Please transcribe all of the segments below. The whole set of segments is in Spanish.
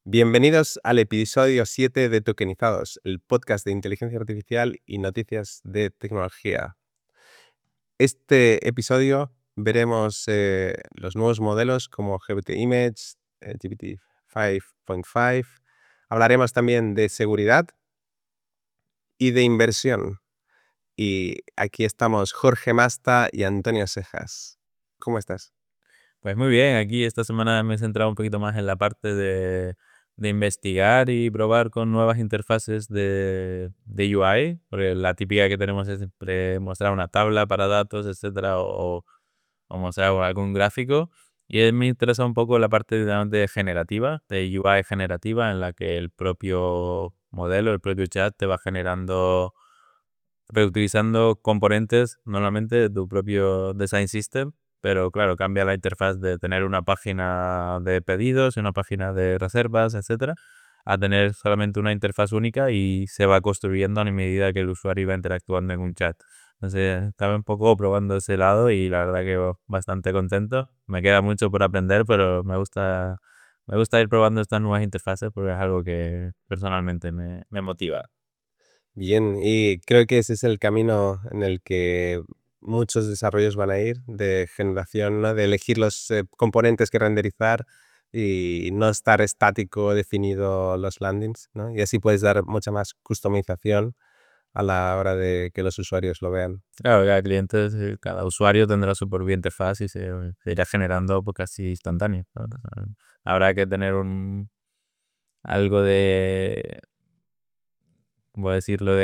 Bienvenidos al episodio 7 de Tokenizados, el podcast de inteligencia artificial y noticias de tecnología. Este episodio veremos los nuevos modelos como GPT Image, GPT 5.5. Hablaremos también de seguridad y de inversión. Y aquí estamos Jorge Masta y Antonio Sejas. ¿Cómo estás? Pues muy bien, aquí esta semana me he centrado un poquito más en la parte de investigar y probar con nuevas interfaces de UI, porque la típica que tenemos es siempre mostrar una tabla para datos, etcétera, o mostrar algún gráfico. Me interesa un poco la parte de generativa, de UI generativa, en la que el propio modelo, el propio chat te va generando, reutilizando componentes normalmente de tu propio design system, pero claro, cambia la interfaz de tener una página de pedidos y una página de reservas, etcétera, a tener solamente una interfaz única y se va construyendo a medida que el usuario va interactuando en un chat. Entonces, estaba un poco probando ese lado y la verdad que bastante contento. Me queda mucho por aprender, pero me gusta ir probando estas nuevas interfaces porque es algo que personalmente me motiva. Bien, y creo que ese es el camino en el que muchos desarrollos van a ir, de generación, ¿no? De elegir los componentes que renderizar y no estar estático definido los landings, ¿no? Y así puedes dar mucha más customización a la hora de que los usuarios lo vean. Claro, cada cliente, cada usuario tendrá su propia interfaz y se irá generando pues, casi instantáneo, ¿no? O sea, habrá que tener algo de, ¿cómo decirlo?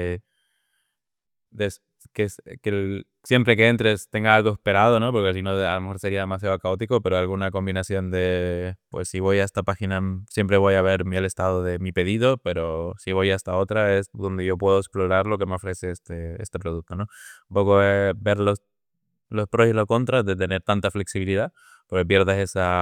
De siempre que entres tenga algo esperado, ¿no? Porque si no, a lo mejor sería demasiado caótico, pero alguna combinación de, pues si voy a esta página, siempre voy a ver el estado de mi pedido, pero si voy a esta otra es donde yo puedo explorar lo que me ofrece este producto, ¿no? Un poco ver los pros y los contras de tener tanta flexibilidad, porque pierdes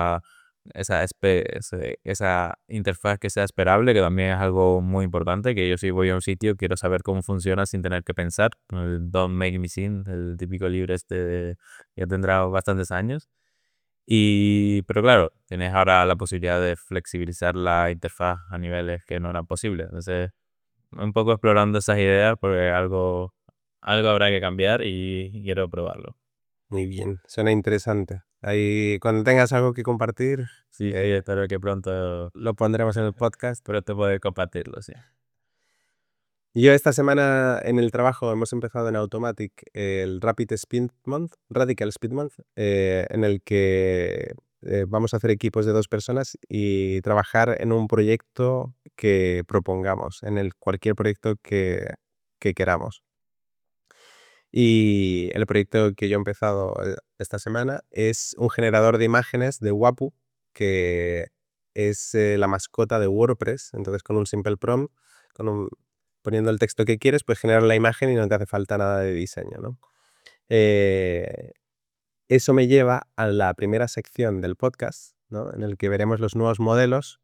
esa interfaz que sea esperable, que también es algo muy importante, que yo si voy a un sitio quiero saber cómo funciona sin tener que pensar. El Don't Make Me Sin, el típico libro ya tendrá bastantes años. Pero claro, tienes ahora la posibilidad de flexibilizar la interfaz a niveles que no eran posibles. Entonces, un poco explorando esas ideas porque algo habrá que cambiar y quiero probarlo. Muy bien, suena interesante. Ahí, cuando tengas algo que compartir, Sí, sí, eh, espero que pronto, lo pondremos en el podcast. pronto poder compartirlo, sí. Yo esta semana en el trabajo hemos empezado en Automatic el Radical Speed Month, en el que vamos a hacer equipos de 2 personas y trabajar en un proyecto que propongamos, cualquier proyecto que queramos. Y el proyecto que yo he empezado esta semana es un generador de imágenes de Wapu, que es la mascota de WordPress. Entonces, con un simple prompt, poniendo el texto que quieres, puedes generar la imagen y no te hace falta nada de diseño, ¿no? Eh, Eso me lleva a la primera sección del podcast, ¿no? En el que veremos los nuevos modelos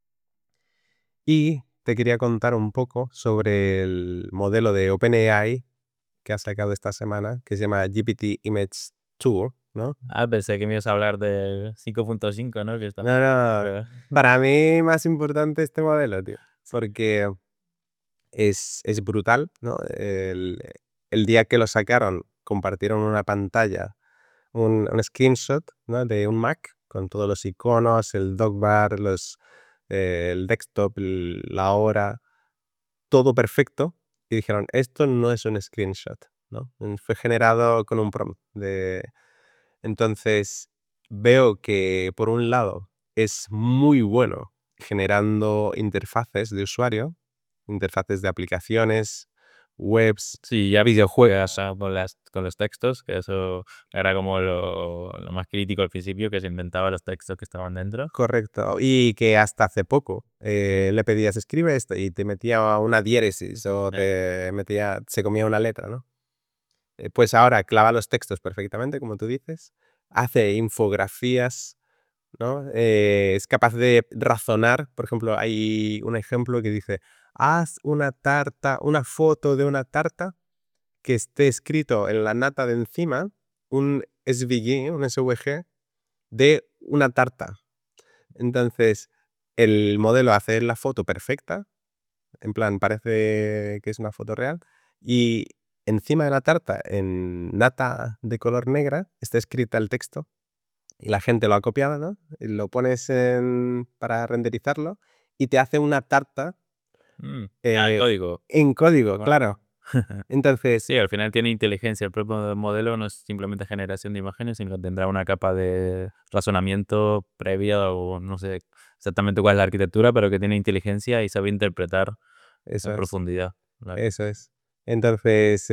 y te quería contar un poco sobre el modelo de OpenAI que ha sacado esta semana, que se llama GPT Image 2, ¿no? Ah, pensé que me ibas a hablar del 5.5, ¿no? Que está. No, no, Pero- para mí más importante este modelo, tío, porque es brutal, ¿no? El día que lo sacaron, compartieron una pantalla, un screenshot, ¿no? De un Mac con todos los iconos, el docbar, el desktop, la hora, todo perfecto. Y dijeron, esto no es un screenshot, ¿no? Fue generado con un prompt. Entonces, veo que por un lado es muy bueno generando interfaces de usuario, interfaces de aplicaciones, webs. Sí, ya videojuegas con los textos, que eso era como lo más crítico al principio, que se inventaba los textos que estaban dentro. Correcto. Y que hasta hace poco le pedías escribe esto y te metía una diéresis o Eh, se comía una letra, ¿no? Pues ahora clava los textos perfectamente, como tú dices, hace infografías, ¿no? Es capaz de razonar. Por ejemplo, hay un ejemplo que dice, haz una tarta, una foto de una tarta que esté escrito en la nata de encima un SVG, un SVG de una tarta. Entonces, el modelo hace la foto perfecta, en plan, parece que es una foto real, y encima de la tarta, en nata de color negra, está escrita el texto y la gente lo ha copiado, ¿no? Y lo pones para renderizarlo y te hace una tarta El código. en código, Bueno. claro. Entonces, Sí, al final tiene inteligencia. El propio modelo no es simplemente generación de imágenes, sino que tendrá una capa de razonamiento previa o no sé exactamente cuál es la arquitectura, pero que tiene inteligencia y sabe interpretar eso en es, profundidad. Claro. eso es. Entonces,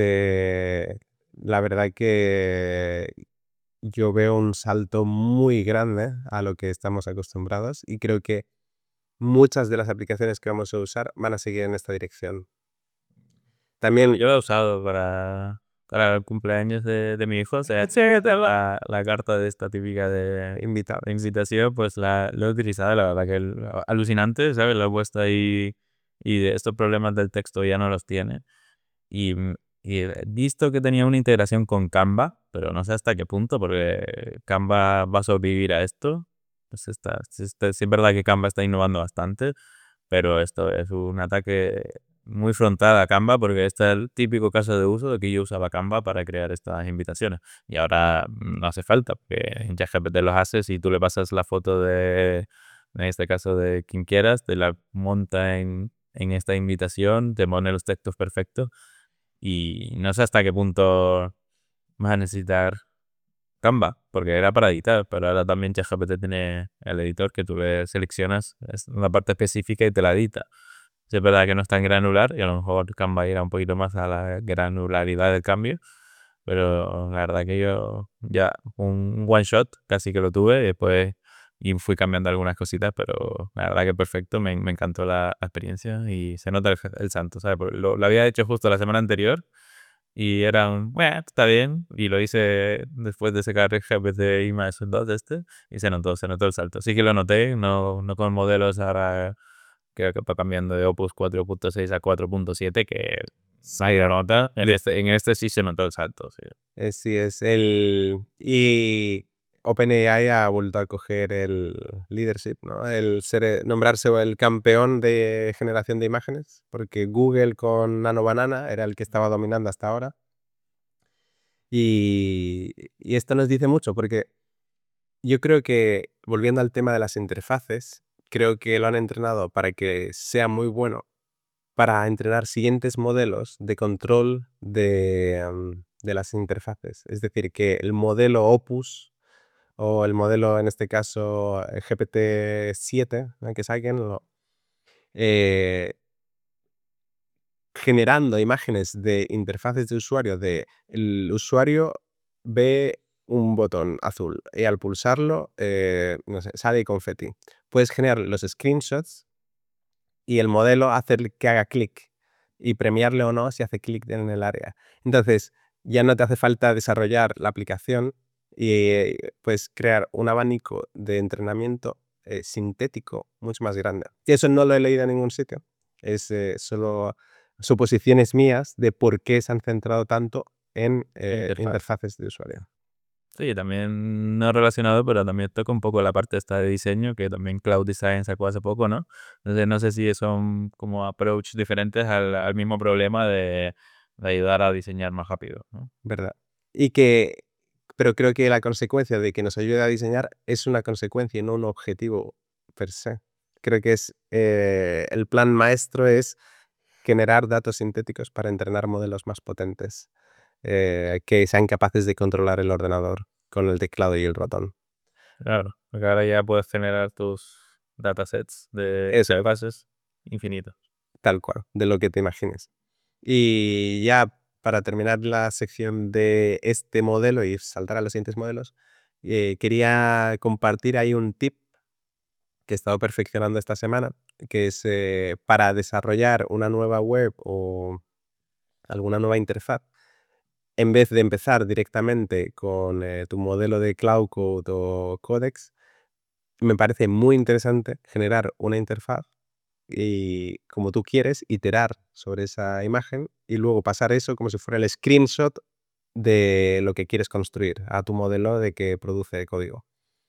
la verdad que yo veo un salto muy grande a lo que estamos acostumbrados y creo que muchas de las aplicaciones que vamos a usar van a seguir en esta dirección. También Yo lo he usado para el cumpleaños de mi hijo. O sea, la carta de esta típica de invitados. invitación, pues lo he utilizado, la verdad que alucinante, ¿sabes? Lo he puesto ahí y de estos problemas del texto ya no los tiene. Y, y he visto que tenía una integración con Canva, pero no sé hasta qué punto, porque Canva va a sobrevivir a esto. Pues sí es verdad que Canva está innovando bastante, pero esto es un ataque muy frontal a Canva porque este es el típico caso de uso de que yo usaba Canva para crear estas invitaciones. Y ahora no hace falta, porque en ChatGPT los haces y tú le pasas la foto en este caso de quien quieras, te la monta en esta invitación, te pone los textos perfectos y no sé hasta qué punto vas a necesitar Canva, porque era para editar, pero ahora también ChatGPT tiene el editor que tú le seleccionas es una parte específica y te la edita. Sí, es verdad que no es tan granular y a lo mejor Canva irá un poquito más a la granularidad del cambio, pero la verdad que yo ya un one shot casi que lo tuve y después y fui cambiando algunas cositas, pero la verdad que perfecto, me encantó la experiencia y se nota el santo, ¿sabes? Porque lo había hecho justo la semana anterior y era un, bueno, está bien, y lo hice después de sacar el GPT I más 2 y se notó el salto. Sí que lo noté, no con modelos ahora creo que va cambiando de Opus 4.6 a 4.7, que ahí la nota. En este sí se notó el salto, sí. Sí, es el... Y OpenAI ha vuelto a coger el leadership, ¿no? El nombrarse el campeón de generación de imágenes, porque Google con Nano Banana era el que estaba dominando hasta ahora. Y esto nos dice mucho, porque yo creo que, volviendo al tema de las interfaces, creo que lo han entrenado para que sea muy bueno para entrenar siguientes modelos de control de las interfaces. Es decir, que el modelo Opus o el modelo, en este caso, GPT-7, que saquen, eh, generando imágenes de interfaces de usuario, de el usuario ve un botón azul y al pulsarlo, no sé, sale confeti. Puedes generar los screenshots y el modelo hacer que haga clic y premiarle o no si hace clic en el área. Entonces, ya no te hace falta desarrollar la aplicación y puedes crear un abanico de entrenamiento sintético mucho más grande. Y eso no lo he leído en ningún sitio. Es solo suposiciones mías de por qué se han centrado tanto en Interfaz. interfaces de usuario. Sí, también no relacionado, pero también toca un poco la parte esta de diseño, que también Cloud Design sacó hace poco, ¿no? Entonces no sé si son como approach diferentes al mismo problema de ayudar a diseñar más rápido, ¿no? ¿Verdad? Y que, pero creo que la consecuencia de que nos ayude a diseñar es una consecuencia y no un objetivo per se. Creo que es el plan maestro es generar datos sintéticos para entrenar modelos más potentes que sean capaces de controlar el ordenador con el teclado y el ratón. Claro, porque ahora ya puedes generar tus datasets de Eso es, interfaces infinitos. tal cual, de lo que te imagines. Y ya para terminar la sección de este modelo y saltar a los siguientes modelos, quería compartir ahí un tip que he estado perfeccionando esta semana, que es para desarrollar una nueva web o alguna nueva interfaz, en vez de empezar directamente con tu modelo de Cloud Code o Codex, me parece muy interesante generar una interfaz y, como tú quieres, iterar sobre esa imagen y luego pasar eso como si fuera el screenshot de lo que quieres construir a tu modelo de que produce código.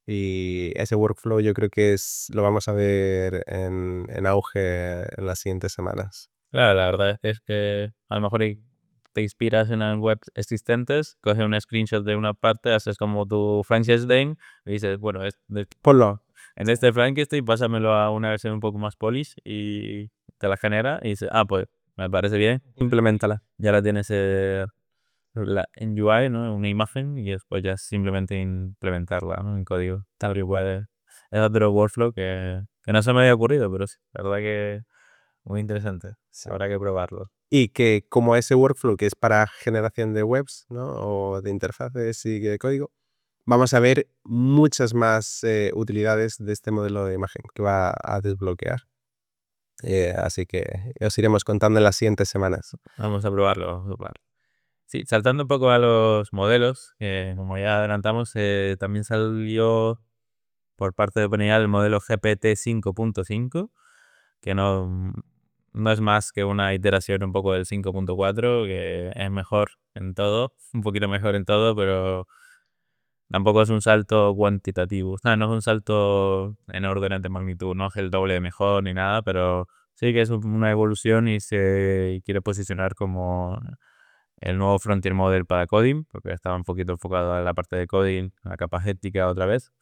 Y ese workflow yo creo que lo vamos a ver en auge en las siguientes semanas. Claro, la verdad es que a lo mejor te inspiras en las webs existentes, coges un screenshot de una parte, haces como tu Frankenstein y dices, bueno, Ponlo. en este Frankenstein pásamelo a una versión un poco más polish y te la genera y dices, pues me parece bien, Implementala. ya la tienes en UI, ¿no? Una imagen y después ya simplemente implementarla, ¿no? En código. Tal y cual es otro workflow que no se me había ocurrido, pero sí, la verdad que muy interesante. Sí. Habrá que probarlo. Y que como ese workflow que es para generación de webs, ¿no? O de interfaces y de código, vamos a ver muchas más utilidades de este modelo de imagen que va a desbloquear. Así que os iremos contando en las siguientes semanas. Vamos a probarlo, vamos a probarlo. Sí, saltando un poco a los modelos, como ya adelantamos, también salió por parte de OpenAI el modelo GPT 5.5, que no es más que una iteración un poco del 5.4, que es mejor en todo, un poquito mejor en todo, pero tampoco es un salto cuantitativo. O sea, no es un salto en órdenes de magnitud, no es el doble de mejor ni nada, pero sí que es una evolución y se quiere posicionar como el nuevo frontier model para coding, porque estaba un poquito enfocado a la parte de coding, a la capa ética otra vez.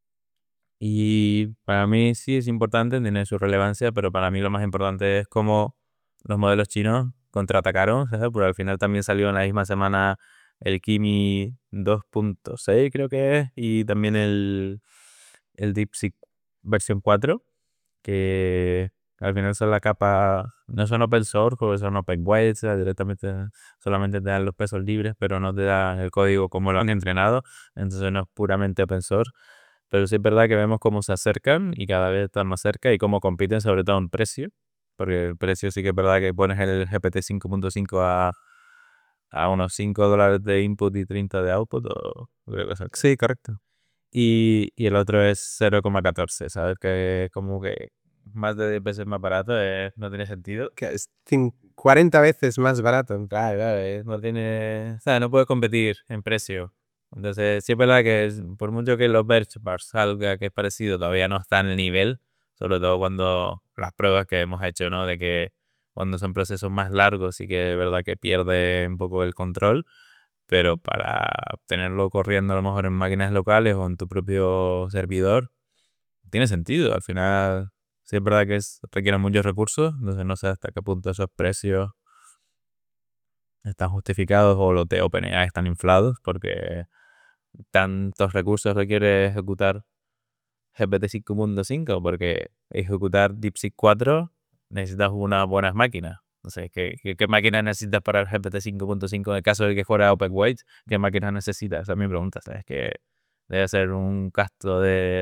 Y para mí sí es importante, tiene su relevancia, pero para mí lo más importante es cómo los modelos chinos contraatacaron, ¿sabes? Porque al final también salió en la misma semana el Kimi 2.6 creo que es, y también el DeepSeek versión 4 que al final son la capa, no son open source, porque son open weights, o sea, directamente solamente te dan los pesos libres, pero no te dan el código como lo han entrenado, entonces no es puramente open source. Pero sí es verdad que vemos cómo se acercan y cada vez están más cerca y cómo compiten sobre todo en precio, porque el precio sí que es verdad que pones el GPT 5.5 a unos $5 de input y 30 de output, o creo que es Sí, correcto. y el otro es 0,14, ¿sabes? Que como que más de 10 veces más barato, no tiene sentido. Que es 40 veces más barato. Claro, claro, no tiene, o sea, no puedes competir en precio. Entonces, sí es verdad que por mucho que los benchmarks salga que es parecido, todavía no está en el nivel, sobre todo cuando las pruebas que hemos hecho, ¿no? De que cuando son procesos más largos sí que es verdad que pierde un poco el control, pero para tenerlo corriendo a lo mejor en máquinas locales o en tu propio servidor, tiene sentido. Al final, sí es verdad que requiere muchos recursos, entonces no sé hasta qué punto esos precios están justificados o los de OpenAI están inflados, porque tantos recursos requiere ejecutar GPT 5.5, porque ejecutar DeepSeek 4 necesitas unas buenas máquinas. No sé, ¿qué máquinas necesitas para el GPT 5.5 en el caso de que fuera OpenWeight? ¿Qué máquinas necesitas? Esa es mi pregunta, ¿sabes? Que debe ser un gasto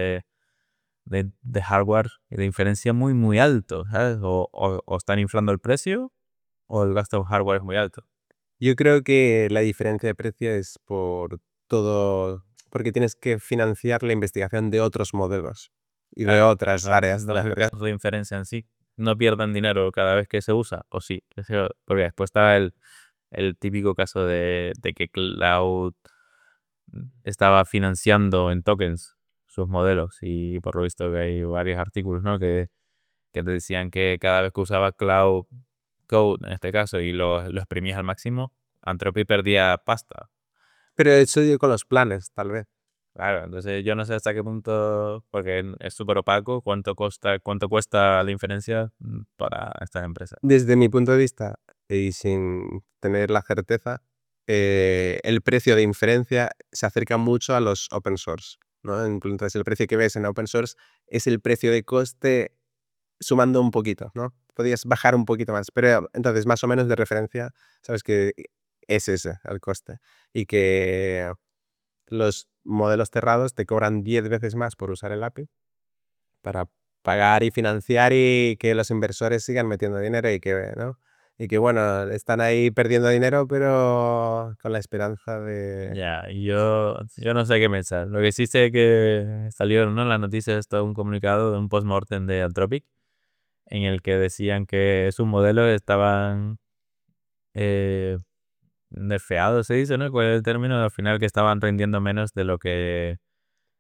de hardware y de inferencia muy, muy alto, ¿sabes? O están inflando el precio o el gasto en hardware es muy alto. Yo creo que la diferencia de precio es por todo, porque tienes que financiar la investigación de otros modelos y de otras áreas de la Los empresa. gastos de inferencia en sí no pierdan dinero cada vez que se usa, o sí. Porque después está el típico caso de que Cloud estaba financiando en tokens sus modelos y por lo visto que hay varios artículos, ¿no? Que te decían que cada vez que usaba Cloud Code, en este caso, y lo exprimías al máximo, Anthropic perdía pasta. Pero eso yo con los planes, tal vez. Claro, entonces yo no sé hasta qué punto, porque es súper opaco, cuánto cuesta la inferencia para estas empresas. Desde mi punto de vista, y sin tener la certeza, el precio de inferencia se acerca mucho a los open source, ¿no? Entonces, el precio que ves en open source es el precio de coste sumando un poquito, ¿no? Podrías bajar un poquito más, pero entonces más o menos de referencia, sabes que es ese el coste y que los modelos cerrados te cobran 10 veces más por usar el API para pagar y financiar y que los inversores sigan metiendo dinero y que, ¿no? Y que bueno, están ahí perdiendo dinero, pero con la esperanza de... Ya, y yo no sé qué pensar. Lo que sí sé que salió, ¿no? En las noticias está un comunicado de un postmortem de Anthropic en el que decían que sus modelos estaban eh, nerfeados, se dice, ¿no? ¿Cuál es el término? Al final que estaban rindiendo menos de lo que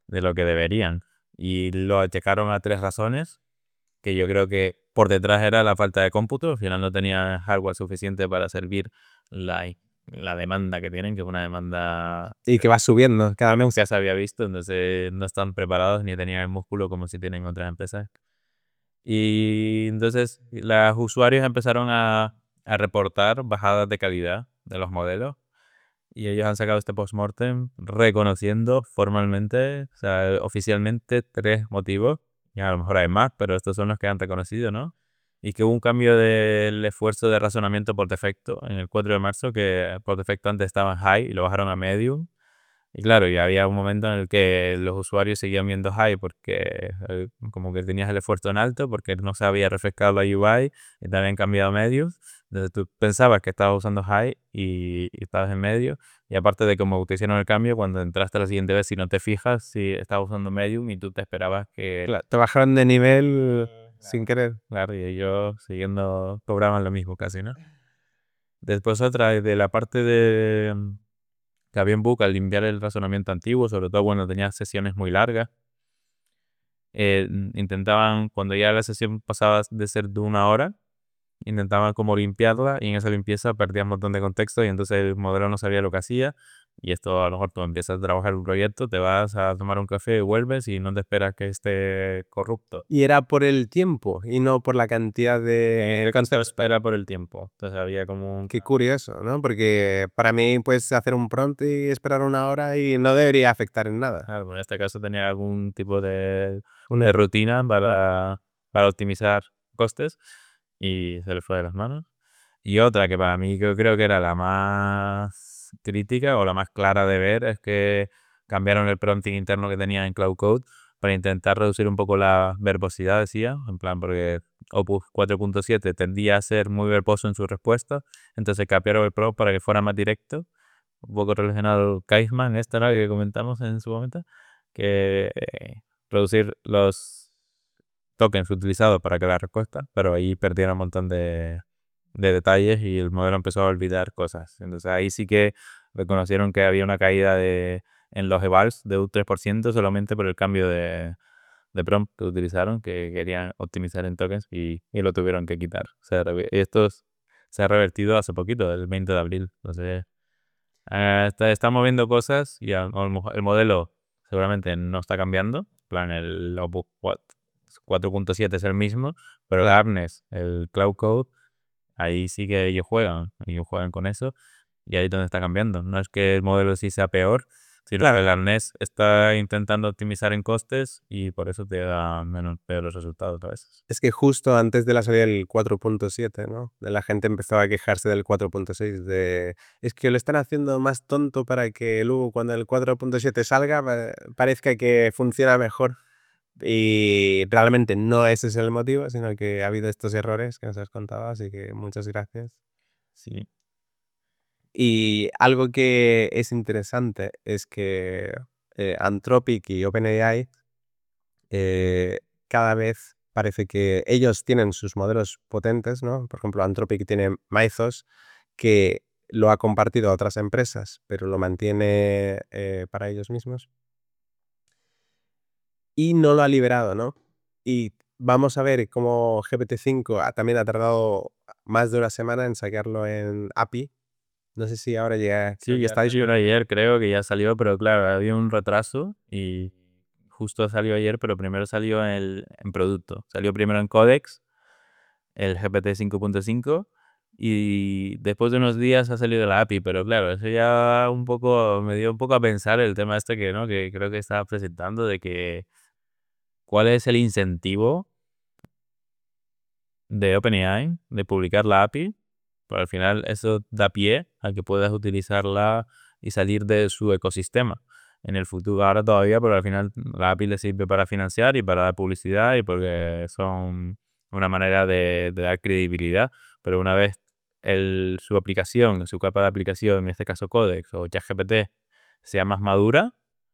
de lo que deberían. Y lo achacaron a 3 razones, que yo creo que por detrás era la falta de cómputo. Al final no tenían hardware suficiente para servir la demanda que tienen, que es una demanda Y que va subiendo cada que mes. ya se había visto, entonces no están preparados ni tenían el músculo como si tienen otras empresas. Y entonces los usuarios empezaron a reportar bajadas de calidad de los modelos y ellos han sacado este postmortem reconociendo formalmente, o sea, oficialmente 3 motivos, y a lo mejor hay más, pero estos son los que han reconocido, ¿no? Y que hubo un cambio del esfuerzo de razonamiento por defecto en el 4 de marzo, que por defecto antes estaba en high y lo bajaron a medium. Y claro, y había un momento en el que los usuarios seguían viendo high porque como que tenías el esfuerzo en alto, porque no se había refrescado la UI y te habían cambiado medios. Entonces tú pensabas que estabas usando high y estabas en medio. Y aparte de cómo te hicieron el cambio, cuando entraste la siguiente vez, si no te fijas, si estabas usando medium y tú te esperabas que... Claro, te bajaron de nivel sin querer. Claro, y ellos siguiendo cobraban lo mismo casi, ¿no? Después otra de la parte de que había en Book al limpiar el razonamiento antiguo, sobre todo cuando tenía sesiones muy largas. Intentaban, cuando ya la sesión pasaba de ser de 1 hora, intentaban como limpiarla y en esa limpieza perdían un montón de contexto y entonces el modelo no sabía lo que hacía. Y esto a lo mejor tú empiezas a trabajar un proyecto, te vas a tomar un café y vuelves y no te esperas que esté corrupto. Y era por el tiempo y no por la cantidad de conceptos. Era por el tiempo. Entonces había como un... Qué curioso, ¿no? Porque para mí puedes hacer un prompt y esperar 1 hora y no debería afectar en nada. Claro, en este caso tenía algún tipo de rutina para optimizar costes y se le fue de las manos. Y otra que para mí yo creo que era la más crítica o la más clara de ver es que cambiaron el prompting interno que tenía en Cloud Code para intentar reducir un poco la verbosidad, decía, en plan porque Opus 4.7 tendía a ser muy verboso en su respuesta, entonces cambiaron el prompt para que fuera más directo, un poco relacionado al Caveman, esta era que comentamos en su momento, que reducir los tokens utilizados para crear respuesta, pero ahí perdieron un montón de detalles y el modelo empezó a olvidar cosas. Entonces ahí sí que reconocieron que había una caída en los evals de un 3% solamente por el cambio de prompt que utilizaron, que querían optimizar en tokens y lo tuvieron que quitar. Y esto se ha revertido hace poquito, el 20 de abril. Entonces estamos viendo cosas y a lo mejor el modelo seguramente no está cambiando. En plan, el Opus 4.7 es el mismo, pero el Harness, el Cloud Code, ahí sí que ellos juegan con eso y ahí es donde está cambiando. No es que el modelo sí sea peor, sino que el arnés está intentando optimizar en costes y por eso te da peores resultados a veces. Es que justo antes de la salida del 4.7, ¿no? La gente empezó a quejarse del 4.6, es que lo están haciendo más tonto para que luego cuando el 4.7 salga parezca que funciona mejor. Y realmente no ese es el motivo, sino que ha habido estos errores que nos has contado, así que muchas gracias. Sí. Y algo que es interesante es que Anthropic y OpenAI cada vez parece que ellos tienen sus modelos potentes, ¿no? Por ejemplo, Anthropic tiene Mythos, que lo ha compartido a otras empresas, pero lo mantiene para ellos mismos. Y no lo ha liberado, ¿no? Y vamos a ver cómo GPT-5 también ha tardado más de una semana en sacarlo en API. No sé si ahora Sí, ya ya está salió disponible. ayer, creo que ya salió, pero claro, había un retraso y justo salió ayer, pero primero salió en producto. Salió primero en Codex, el GPT 5.5, y después de unos días ha salido la API, pero claro, eso ya un poco me dio un poco a pensar el tema este que, ¿no? Que creo que estaba presentando de que cuál es el incentivo de OpenAI de publicar la API, pero al final eso da pie a que puedas utilizarla y salir de su ecosistema. En el futuro, ahora todavía, pero al final la API le sirve para financiar y para dar publicidad y porque son una manera de dar credibilidad, pero una vez su aplicación, su capa de aplicación, en este caso Codex o ChatGPT, sea más madura,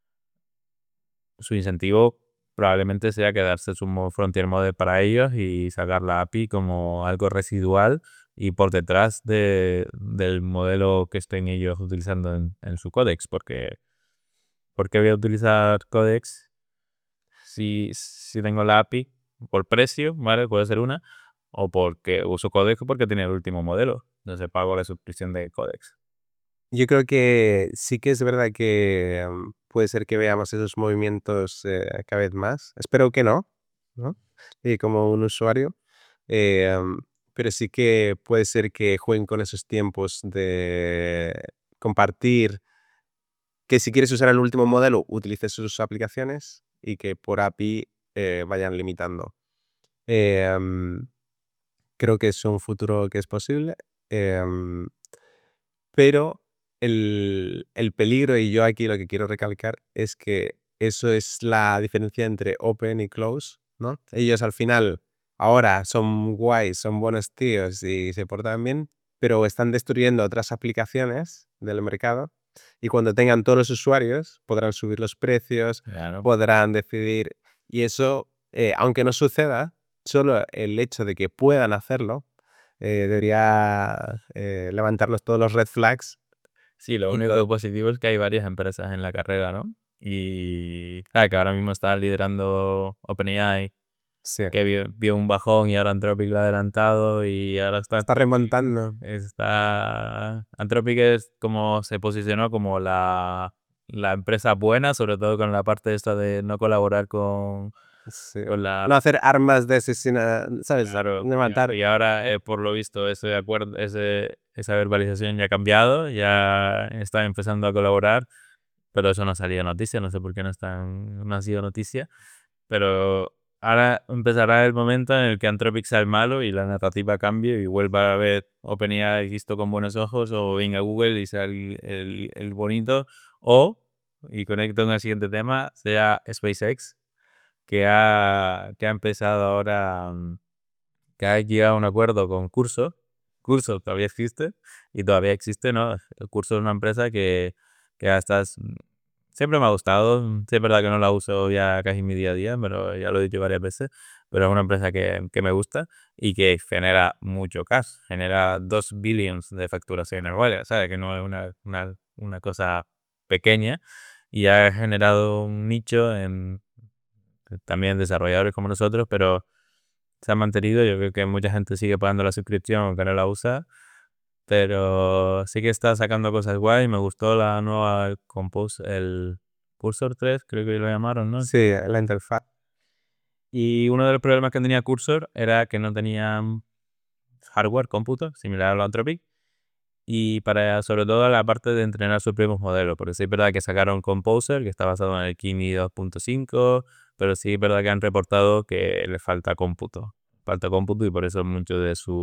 su incentivo probablemente sea quedarse su frontier model para ellos y sacar la API como algo residual y por detrás del modelo que estén ellos utilizando en su Codex, porque voy a utilizar Codex si tengo la API por precio, ¿vale? Puede ser una, o porque uso Codex o porque tiene el último modelo. Entonces pago la suscripción de Codex. Yo creo que sí que es verdad que puede ser que veamos esos movimientos cada vez más. Espero que no, ¿no? Como un usuario. Pero sí que puede ser que jueguen con esos tiempos de compartir, que si quieres usar el último modelo, utilices sus aplicaciones y que por API vayan limitando. Em, Creo que es un futuro que es posible. em, Pero el peligro, y yo aquí lo que quiero recalcar, es que eso es la diferencia entre open y close, ¿no? Ellos al final, ahora son guays, son buenos tíos y se portan bien, pero están destruyendo otras aplicaciones del mercado y cuando tengan todos los usuarios podrán subir los precios, Claro. podrán decidir y eso, aunque no suceda, solo el hecho de que puedan hacerlo debería levantarnos todos los red flags. Sí, lo Y único positivo es que hay varias empresas en la carrera, ¿no? Y que ahora mismo está liderando OpenAI, sí, que vio un bajón y ahora Anthropic lo ha adelantado y ahora está está remontando. Anthropic es como se posicionó como la empresa buena, sobre todo con la parte esta de no colaborar Sí. con la. No hacer armas de asesina, ¿sabes? Claro, De matar. y ahora, por lo visto, esa verbalización ya ha cambiado, ya está empezando a colaborar, pero eso no ha salido noticia, no sé por qué no ha sido noticia, pero ahora empezará el momento en el que Anthropic sea el malo y la narrativa cambie y vuelva a ver OpenAI visto con buenos ojos, o venga Google y sea el bonito, y conecto con el siguiente tema, sea SpaceX, que ha empezado ahora, que ha llegado a un acuerdo con Cursor. Cursor todavía existe y todavía existe, ¿no? Cursor es una empresa que siempre me ha gustado. Sí, es verdad que no la uso ya casi mi día a día, pero ya lo he dicho varias veces. Pero es una empresa que me gusta y que genera mucho cash. Genera 2 billions de facturación anual, ¿sabes? Que no es una cosa pequeña. Y ha generado un nicho en también desarrolladores como nosotros, pero se ha mantenido. Yo creo que mucha gente sigue pagando la suscripción aunque no la usa, pero sí que está sacando cosas guay. Me gustó la nueva el Cursor 3, creo que lo llamaron, ¿no? Sí, la interfaz. Y uno de los problemas que tenía Cursor era que no tenían hardware, cómputo, similar a la Anthropic, y para sobre todo la parte de entrenar sus propios modelos, porque sí es verdad que sacaron Composer, que está basado en el Kimi 2.5, pero sí es verdad que han reportado que le falta cómputo. Falta cómputo y por eso mucho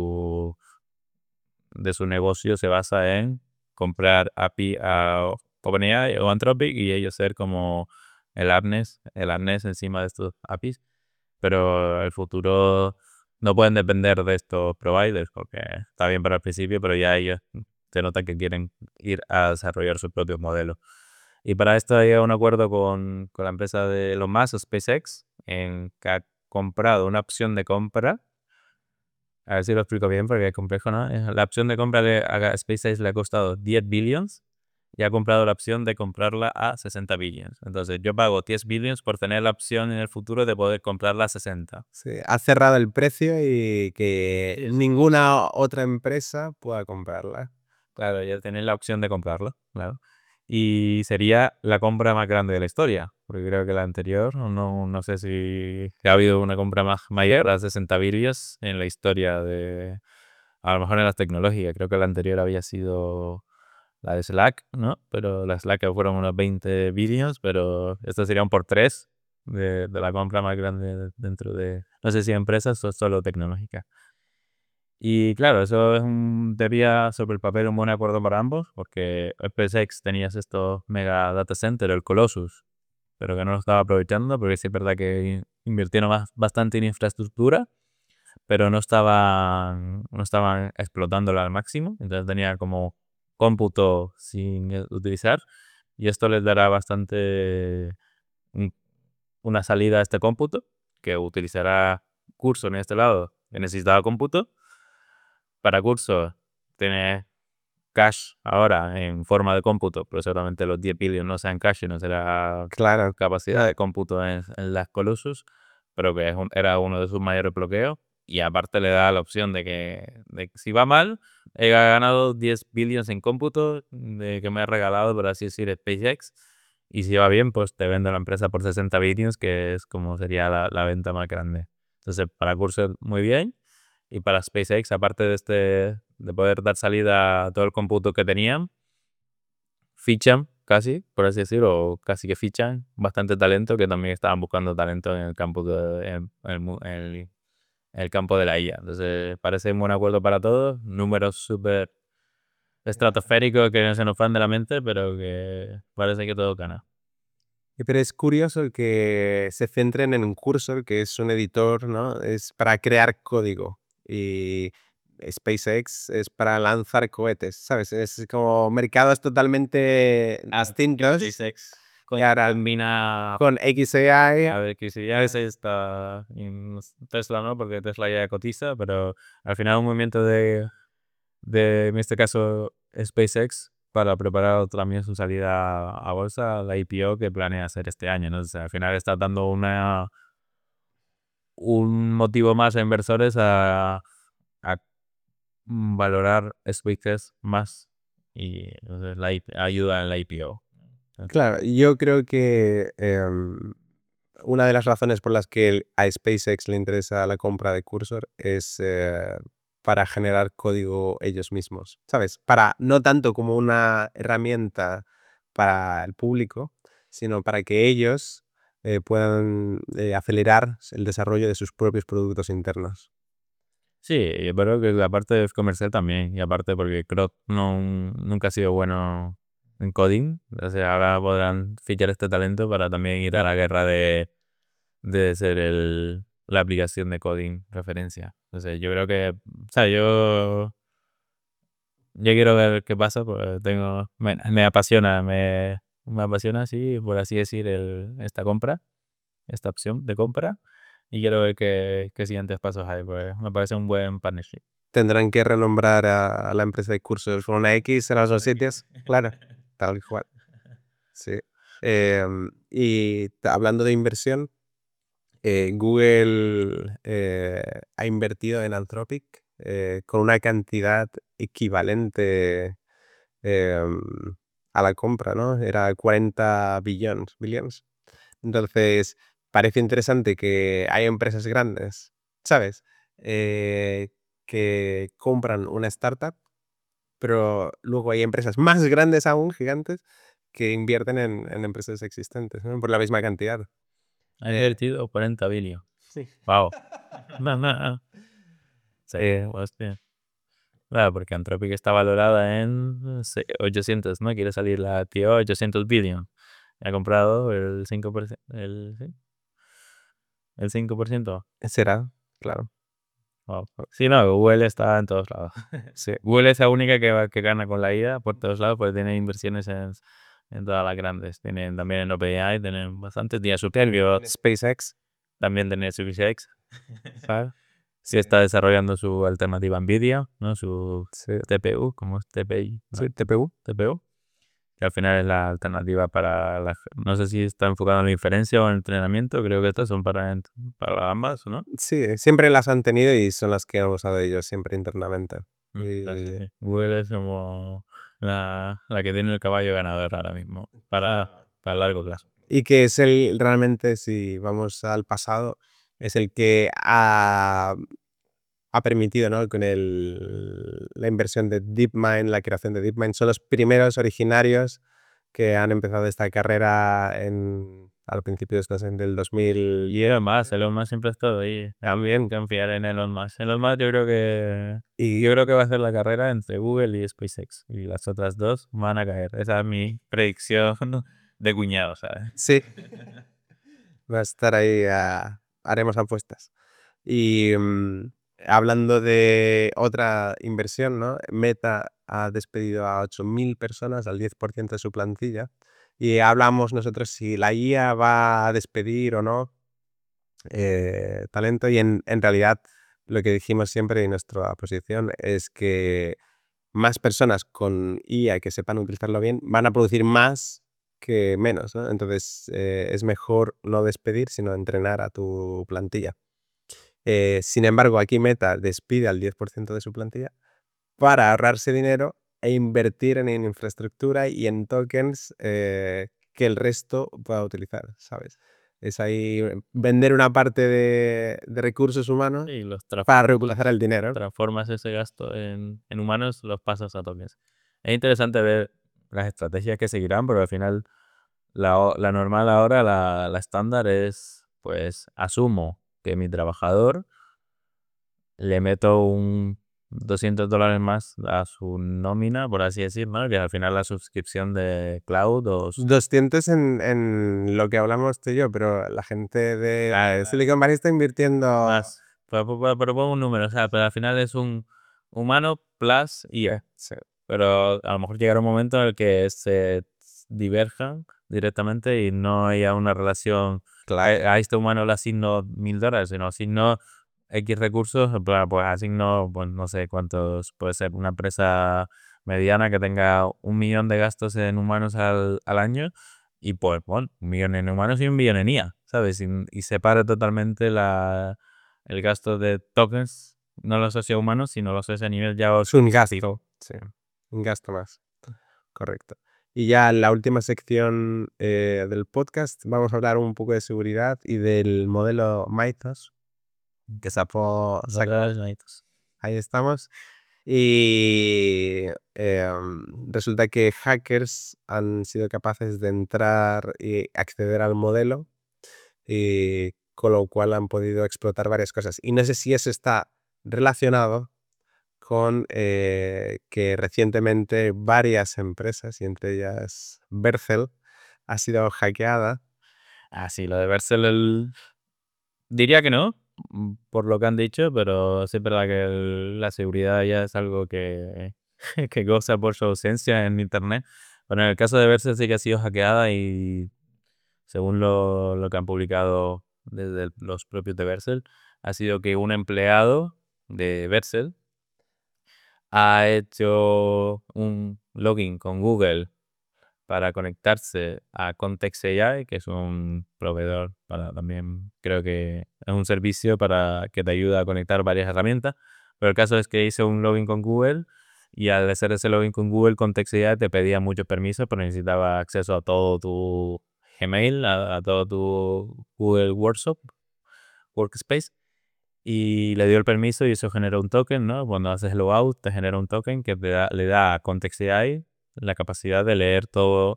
de su negocio se basa en comprar API a OpenAI o Anthropic y ellos ser como el arnés encima de estos APIs. Pero el futuro no pueden depender de estos providers porque está bien para el principio, pero ya ellos se nota que quieren ir a desarrollar sus propios modelos. Y para esto hay un acuerdo con la empresa de Elon Musk, SpaceX, en que ha comprado una opción de compra. A ver si lo explico bien porque es complejo, ¿no? La opción de compra a SpaceX le ha costado 10 billions y ha comprado la opción de comprarla a 60 billions. Entonces yo pago 10 billions por tener la opción en el futuro de poder comprarla a 60. Sí, ha cerrado el precio y que ninguna otra empresa pueda comprarla. Claro, ya tener la opción de comprarlo, claro. Y sería la compra más grande de la historia, porque creo que la anterior, no sé si ha habido una compra más mayor a 60 billions en la historia a lo mejor en las tecnológicas. Creo que la anterior había sido la de Slack, ¿no? Pero la Slack fueron unos 20 billions, pero esto sería un por 3 de la compra más grande dentro de, no sé si empresas o solo tecnológicas. Y claro, eso debía sobre el papel un buen acuerdo para ambos, porque SpaceX tenías estos mega data center, el Colossus, pero que no lo estaba aprovechando, porque sí es verdad que invirtieron bastante en infraestructura, pero no estaban explotándolo al máximo, entonces tenía como cómputo sin utilizar, y esto les dará bastante un- una salida a este cómputo, que utilizará Cursor en este lado, que necesitaba cómputo. Para cursos tienes cash ahora en forma de cómputo, pero seguramente los 10 billion no sean cash, no será Claro, capacidad de cómputo en las Colossus, pero que era uno de sus mayores bloqueos. Y aparte le da la opción de que si va mal, he ganado 10 billions en cómputo de que me ha regalado, por así decir, SpaceX. Y si va bien, pues te vendo la empresa por 60 billions, que es como sería la venta más grande. Entonces, para Cursor, muy bien. Y para SpaceX, aparte de poder dar salida a todo el cómputo que tenían, fichan casi, por así decirlo, o casi que fichan bastante talento, que también estaban buscando talento en el campo el campo de la IA. Entonces, parece un buen acuerdo para todos. Números súper estratosféricos que no se nos van de la mente, pero que parece que todo gana. Pero es curioso que se centren en un Cursor, que es un editor, ¿no? Es para crear código. Y SpaceX es para lanzar cohetes, ¿sabes? Es como mercados totalmente distintos. SpaceX Y ahora combina con XAI, a ver, que si ya ese está en Tesla, ¿no? Porque Tesla ya cotiza, pero al final un movimiento en este caso, SpaceX, para preparar también su salida a bolsa, la IPO que planea hacer este año, ¿no? O sea, al final está dando un motivo más a inversores a valorar SpaceX más y entonces ayuda en la IPO. claro, yo creo que una de las razones por las que a SpaceX le interesa la compra de Cursor es para generar código ellos mismos, ¿sabes? Para no tanto como una herramienta para el público, sino para que ellos puedan acelerar el desarrollo de sus propios productos internos. Sí, yo creo que la parte comercial también, y aparte porque Croc nunca ha sido bueno en coding, o sea, ahora podrán fichar este talento para también ir a la guerra de ser la aplicación de coding referencia. Entonces, yo creo que, o sea, yo quiero ver qué pasa, pues me apasiona, me apasiona, sí, por así decir, esta compra, esta opción de compra, y quiero ver qué siguientes pasos hay, pues me parece un buen partnership. Tendrán que renombrar a la empresa de Cursor con una X en los dos sitios, claro, tal cual. Sí. Hablando de inversión, Google ha invertido en Anthropic con una cantidad equivalente em, a la compra, ¿no? Era 40 billions. Entonces, parece interesante que hay empresas grandes, ¿sabes? Eh, que compran una startup, pero luego hay empresas más grandes aún, gigantes, que invierten en empresas existentes, ¿no? Por la misma cantidad. Ha invertido 40 billion. Sí. Wow. No, no. Sí, hostia. Claro, porque Anthropic está valorada en 800, ¿no? Quiere salir la tío 800 billion. Ha comprado el 5%. ¿Sí? El 5%. Será, claro. Wow. Sí, no, Google está en todos lados. Sí. Google es la única que gana con la IA por todos lados, porque tiene inversiones en todas las grandes. Tienen también en OpenAI, tienen bastantes. Tiene su SpaceX. también tiene SpaceX. ¿Sabes? Sí está desarrollando su alternativa NVIDIA, ¿no? Su Sí, TPU, como es TPI, ¿no? sí, TPU. TPU, que al final es la alternativa no sé si está enfocado en la inferencia o en el entrenamiento, creo que estas son para ambas, ¿no? Sí, siempre las han tenido y son las que han usado ellos siempre internamente. Sí, Y, sí. Google es como la que tiene el caballo ganador ahora mismo, para largo plazo. y que es realmente, si vamos al pasado, es el que ha permitido, ¿no? Con la inversión de DeepMind, la creación de DeepMind, son los primeros originarios que han empezado esta carrera al principio del 2000. Y Elon Musk siempre ha estado ahí. También confiar en Elon Musk. Elon Musk Y yo creo que va a hacer la carrera entre Google y SpaceX. Y las otras dos van a caer. Esa es mi predicción de cuñado, ¿sabes? sí, va a estar ahí, haremos apuestas. Y hablando de otra inversión, ¿no? Meta ha despedido a 8.000 personas, al 10% de su plantilla. Y hablamos nosotros si la IA va a despedir o no talento. Y en realidad lo que dijimos siempre y nuestra posición es que más personas con IA que sepan utilizarlo bien van a producir más que menos, ¿no? Entonces, es mejor no despedir, sino entrenar a tu plantilla. Sin embargo, aquí Meta despide al 10% de su plantilla para ahorrarse dinero e invertir en infraestructura y en tokens que el resto pueda utilizar, ¿sabes? Es ahí vender una parte de recursos humanos Y los para reemplazar el dinero. transformas ese gasto en humanos, los pasas a tokens. Es interesante ver las estrategias que seguirán, pero al final la normal ahora, la estándar es, pues, asumo que mi trabajador le meto un $200 más a su nómina, por así decir, ¿no? Que al final la suscripción de cloud 200 en lo que hablamos tú y yo, pero la gente de Silicon Valley está invirtiendo más. Pero pongo un número, o sea, pero al final es un humano plus IA. sí, Pero a lo mejor llegará un momento en el que se diverjan directamente y no haya una relación. A este humano le asigno $1000, sino asigno X recursos, en plan, pues asigno, pues no sé cuántos, puede ser una empresa mediana que tenga 1 millón de gastos en humanos al año y pues, bueno, 1 millón en humanos y 1 millón en IA, ¿sabes? Y separa totalmente el gasto de tokens, no lo asocia a humanos, sino lo asocia a nivel ya es un gasto, sí, un gasto más, correcto. Y ya en la última sección del podcast vamos a hablar un poco de seguridad y del modelo Mythos que sacó, ahí estamos. Y resulta que hackers han sido capaces de entrar y acceder al modelo, y con lo cual han podido explotar varias cosas. Y no sé si eso está relacionado con que recientemente varias empresas, y entre ellas Bercel, ha sido hackeada. Ah, sí, lo de Bercel, diría que no, por lo que han dicho, pero sí es verdad que la seguridad ya es algo que, que goza por su ausencia en Internet. Pero en el caso de Bercel sí que ha sido hackeada y según lo que han publicado desde los propios de Bercel, ha sido que un empleado de Bercel ha hecho un login con Google para conectarse a Context AI, que es un proveedor para también, creo que es un servicio para que te ayuda a conectar varias herramientas. Pero el caso es que hice un login con Google y al hacer ese login con Google, Context AI te pedía muchos permisos, pero necesitaba acceso a todo tu Gmail, a todo tu Google Workspace. Y le dio el permiso y eso generó un token, ¿no? Cuando haces logout te genera un token que le da a Context AI la capacidad de leer todo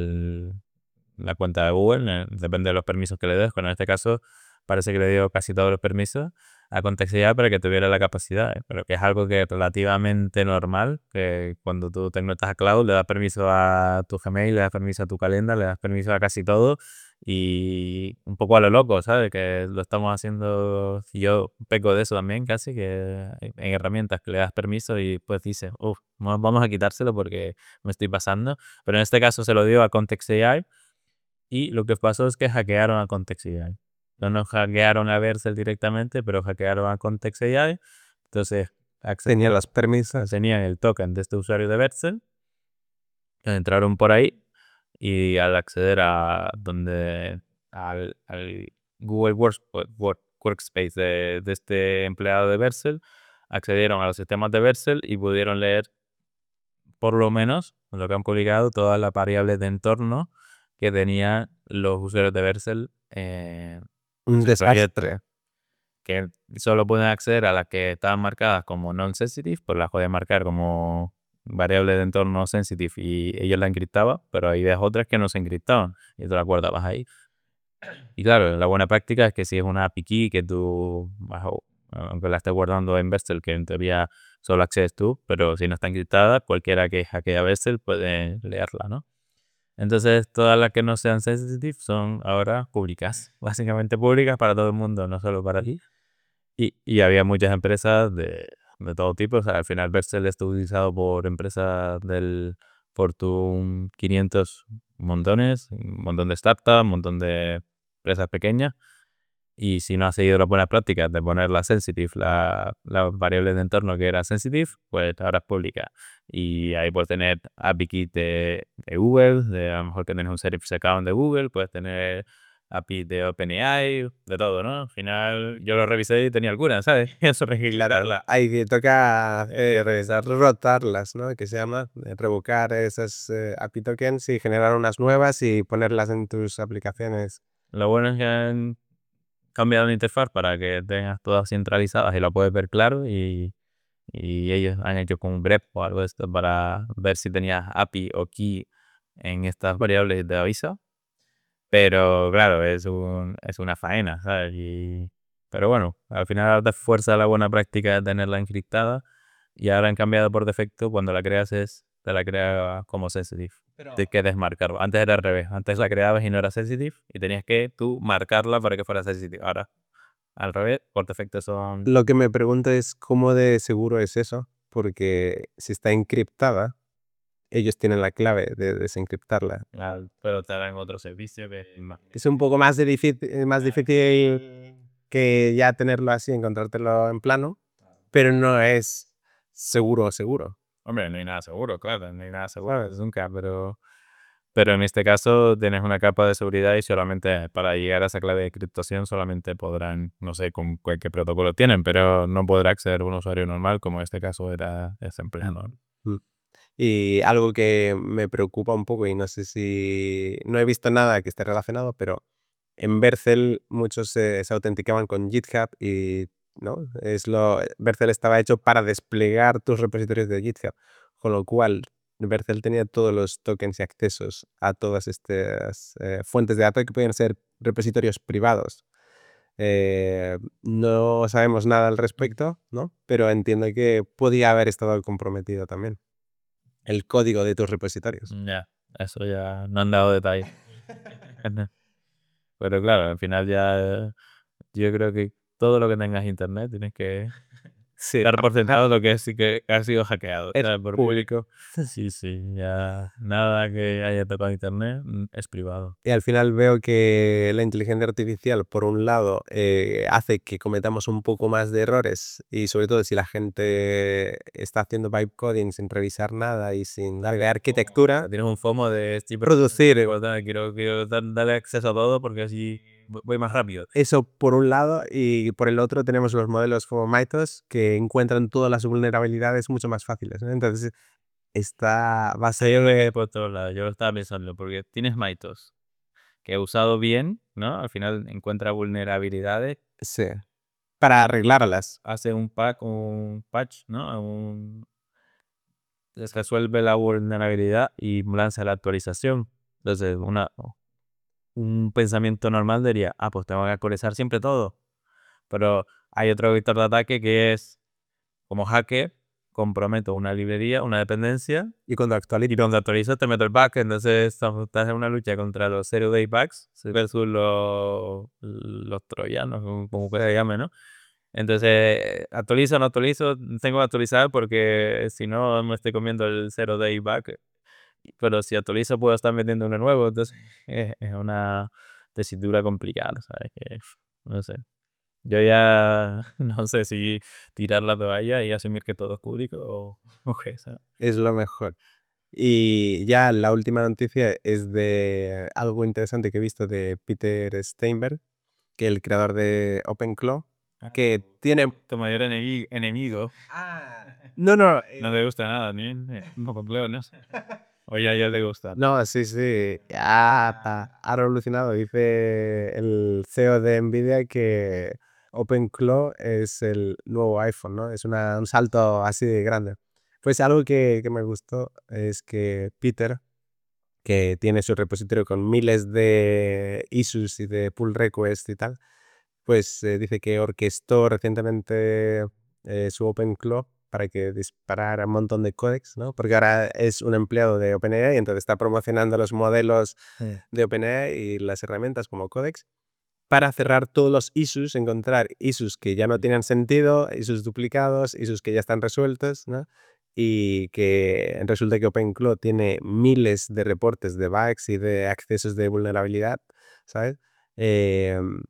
la cuenta de Google, depende de los permisos que le des. Bueno, en este caso parece que le dio casi todos los permisos a Context AI para que tuviera la capacidad, pero que es algo que es relativamente normal, que cuando tú te conectas a Cloud le das permiso a tu Gmail, le das permiso a tu calendar, le das permiso a casi todo y un poco a lo loco, ¿sabes? Que lo estamos haciendo, y yo peco de eso también casi, que en herramientas que le das permiso y pues dices, uff, vamos a quitárselo porque me estoy pasando. Pero en este caso se lo dio a Context AI y lo que pasó es que hackearon a Context AI. No hackearon a Vercel directamente, pero hackearon a Context AI. Entonces Tenía los permisos. tenían el token de este usuario de Vercel, entraron por ahí y al acceder al Google Workspace de este empleado de Vercel, accedieron a los sistemas de Vercel y pudieron leer, por lo menos, lo que han publicado, todas las variables de entorno que tenían los usuarios de Vercel Un su proyecto, desastre. que solo pueden acceder a las que estaban marcadas como non-sensitive, pues las pueden marcar como variable de entorno sensitive y ellos la encriptaban, pero hay otras que no se encriptaban y tú la guardabas ahí. Y claro, la buena práctica es que si es una API key que tú, aunque la estés guardando en Vestel, que en teoría solo accedes tú, pero si no está encriptada, cualquiera que hackea Vestel puede leerla, ¿no? Entonces, todas las que no sean sensitive son ahora públicas, básicamente públicas para todo el mundo, no solo para ti. Y había muchas empresas de todo tipo, o sea, al final Vercel está utilizado por empresas del Fortune 500 montones, un montón de startups, un montón de empresas pequeñas y si no has seguido las buenas prácticas de poner la sensitive, las variables de entorno que era sensitive, pues ahora es pública. Y ahí puedes tener API Kit de Google, a lo mejor que tienes un Service Account de Google, puedes tener API de OpenAI, de todo, ¿no? Al final yo lo revisé y tenía algunas, ¿sabes? Eso registrarla. Hay que tocar rotarlas, ¿no? Que se llama revocar esas API tokens y generar unas nuevas y ponerlas en tus aplicaciones. Lo bueno es que han cambiado la interfaz para que tengas todas centralizadas y lo puedes ver claro y ellos han hecho con un grep o algo de esto para ver si tenías API o key en estas variables de aviso. Pero claro, es una faena, ¿sabes? Pero bueno, al final te fuerza la buena práctica de tenerla encriptada y ahora han cambiado por defecto, cuando la creas te la crea como sensitive. Tienes que desmarcarlo. Antes era al revés, antes la creabas y no era sensitive y tenías que tú marcarla para que fuera sensitive. Ahora, al revés, por defecto son... Lo que me pregunto es cómo de seguro es eso, porque si está encriptada, ellos tienen la clave de desencriptarla. Pero te dan otro servicio que... Es un poco más difícil que ya tenerlo así, encontrártelo en plano, pero no es seguro. Hombre, no hay nada seguro, claro, no hay nada seguro nunca, pero en este caso tienes una capa de seguridad y solamente para llegar a esa clave de encriptación solamente podrán, no sé con qué protocolo tienen, pero no podrá acceder un usuario normal, como en este caso era ese empleador. Mm. Y algo que me preocupa un poco, y no sé si no he visto nada que esté relacionado, pero en Vercel muchos se autenticaban con GitHub y ¿no? Vercel estaba hecho para desplegar tus repositorios de GitHub, con lo cual Vercel tenía todos los tokens y accesos a todas estas fuentes de datos que pueden ser repositorios privados. No sabemos nada al respecto, ¿no? Pero entiendo que podía haber estado comprometido también el código de tus repositorios. Ya, eso ya no han dado detalles. Pero claro, al final ya yo creo que todo lo que tengas internet tienes que Sí, dar por sentado lo que sí que ha sido hackeado. es ¿Sabes? Porque público. sí, ya nada que haya tocado internet es privado. Y al final veo que la inteligencia artificial, por un lado, hace que cometamos un poco más de errores y sobre todo si la gente está haciendo vibe coding sin revisar nada y sin darle arquitectura, Tienes un FOMO de producir quiero darle acceso a todo porque así voy más rápido. eso por un lado y por el otro tenemos los modelos como Mythos que encuentran todas las vulnerabilidades mucho más fáciles, ¿no? Entonces va a ser... Por todos lados, yo lo estaba pensando, porque tienes Mythos, que usado bien, ¿no? Al final encuentra vulnerabilidades, Sí, para arreglarlas. hace un patch, ¿no? Resuelve la vulnerabilidad y lanza la actualización. Entonces, un pensamiento normal diría, pues tengo que actualizar siempre todo. Pero hay otro vector de ataque que es, como hacker, comprometo una librería, una dependencia, Y cuando y donde actualizas te meto el bug. Entonces estás en una lucha contra los zero day bugs versus los troyanos, como se llame, ¿no? Entonces, actualizo o no actualizo, tengo que actualizar porque si no me estoy comiendo el zero day bug. Pero si actualizo puedo estar metiendo uno nuevo, entonces es una tesitura complicada, ¿sabes? No sé. Yo ya no sé si tirar la toalla y asumir que todo es público o qué, ¿sabes? es lo mejor. Y ya la última noticia es de algo interesante que he visto de Peter Steinberg, que es el creador de OpenClaw, que tiene... Tu mayor enemigo. No, no, No te gusta nada, ni un poco peor, ¿no? O ya te gusta. no, sí, ha revolucionado. Dice el CEO de Nvidia que OpenClaw es el nuevo iPhone, ¿no? Es un salto así de grande. Pues algo que me gustó es que Peter, que tiene su repositorio con miles de issues y de pull requests y tal, pues dice que orquestó recientemente su OpenClaw para que disparara un montón de códex, ¿no? Porque ahora es un empleado de OpenAI y entonces está promocionando los modelos de OpenAI y las herramientas como Codex para cerrar todos los issues, encontrar issues que ya no tienen sentido, issues duplicados, issues que ya están resueltos, ¿no? Y que resulta que OpenClaw tiene miles de reportes de bugs y de accesos de vulnerabilidad, ¿sabes?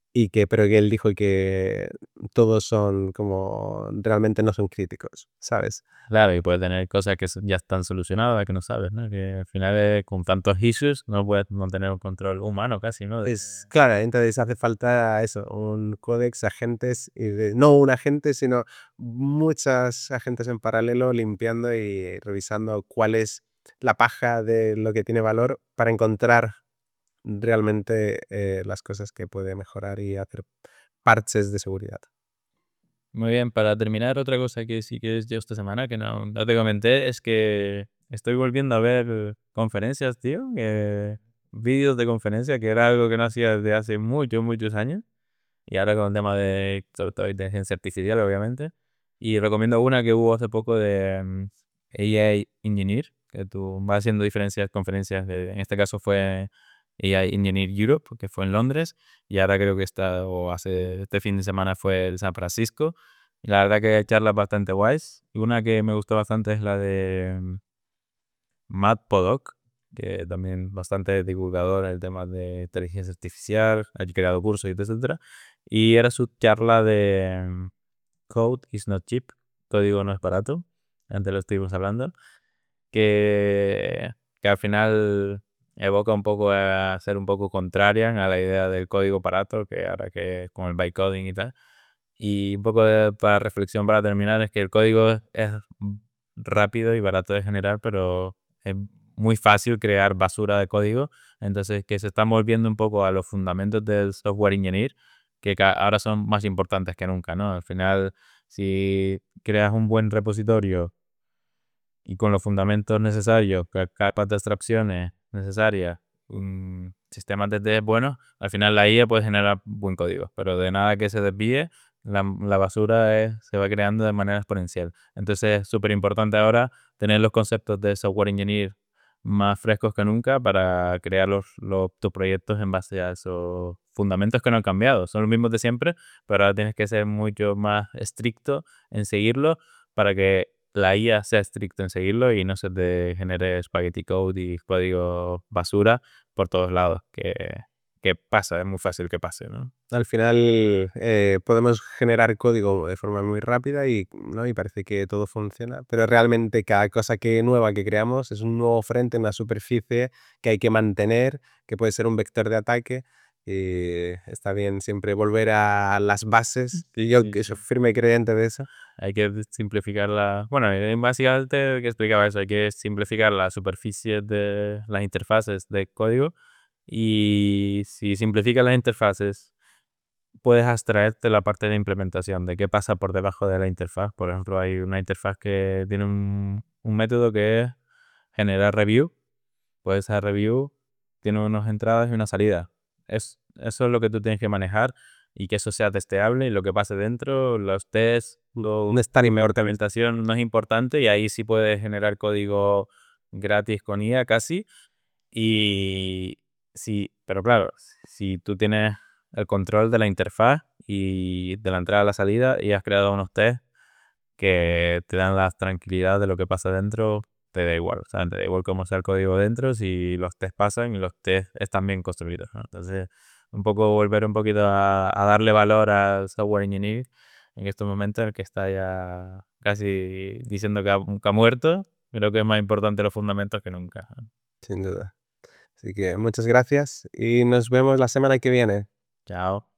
pero que él dijo que todos son como, realmente no son críticos, ¿sabes? Claro, y puede tener cosas que ya están solucionadas, que no sabes, ¿no? Que al final con tantos issues no puedes no tener un control humano casi, ¿no? Claro, entonces hace falta eso, un códex, agentes, no un agente, sino muchas agentes en paralelo limpiando y revisando cuál es la paja de lo que tiene valor para encontrar realmente las cosas que puede mejorar y hacer parches de seguridad. Muy bien, para terminar, otra cosa que sí que es yo esta semana, que no te comenté, es que estoy volviendo a ver conferencias, tío, vídeos de conferencia, que era algo que no hacía desde hace muchos, muchos años. Y ahora con el tema de, sobre todo, inteligencia artificial, obviamente. Y recomiendo una que hubo hace poco de AI Engineer, que tú vas haciendo diferentes conferencias. En este caso fue AI Engineer Europe, que fue en Londres. Y ahora creo que este fin de semana fue en San Francisco. Y la verdad que hay charlas bastante guays. Y una que me gustó bastante es la de Matt Podok, que también bastante divulgador en el tema de inteligencia artificial, ha creado cursos y etcétera. Y era su charla de Code is not cheap, código no es barato, antes lo estuvimos hablando, que, que al final evoca un poco a ser un poco contraria a la idea del código barato, que ahora que con el bytecoding y tal. Y un poco para reflexión para terminar es que el código es rápido y barato de generar, pero es muy fácil crear basura de código. Entonces que se están volviendo un poco a los fundamentos del software engineer, que ahora son más importantes que nunca, ¿no? Al final, si creas un buen repositorio y con los fundamentos necesarios, capas de abstracciones necesarias, sistemas de test buenos, al final la IA puede generar buen código, pero de nada que se desvíe, la basura se va creando de manera exponencial. Entonces es súper importante ahora tener los conceptos de software engineer más frescos que nunca para crear tus proyectos en base a esos fundamentos que no han cambiado. Son los mismos de siempre, pero ahora tienes que ser mucho más estricto en seguirlo para que la IA sea estricta en seguirlo y no se te genere spaghetti code y código basura por todos lados, que pasa, es muy fácil que pase, ¿no? Al final podemos generar código de forma muy rápida y, ¿no? Y parece que todo funciona, pero realmente cada cosa nueva que creamos es un nuevo frente, una superficie que hay que mantener, que puede ser un vector de ataque. Y está bien siempre volver a las bases. Y yo Sí, que soy sí. firme creyente de eso. Hay que simplificar bueno, básicamente que explicaba eso, hay que simplificar la superficie de las interfaces de código y si simplificas las interfaces puedes abstraerte la parte de implementación, de qué pasa por debajo de la interfaz. Por ejemplo, hay una interfaz que tiene un método que es generar review. Pues esa review tiene unas entradas y una salida. Eso es lo que tú tienes que manejar y que eso sea testeable y lo que pase dentro, los tests, No es tan la importante. implementación no es importante y ahí sí puedes generar código gratis con IA casi. Y sí, pero claro, si tú tienes el control de la interfaz y de la entrada a la salida y has creado unos tests que te dan la tranquilidad de lo que pasa dentro, te da igual. O sea, te da igual cómo sea el código dentro, si los tests pasan y los tests están bien construidos, ¿no? Entonces, un poco volver un poquito a darle valor al software engineering en estos momentos en el que está ya casi diciendo que ha muerto. Creo que es más importante los fundamentos que nunca, ¿no? Sin duda. Así que muchas gracias y nos vemos la semana que viene. Chao.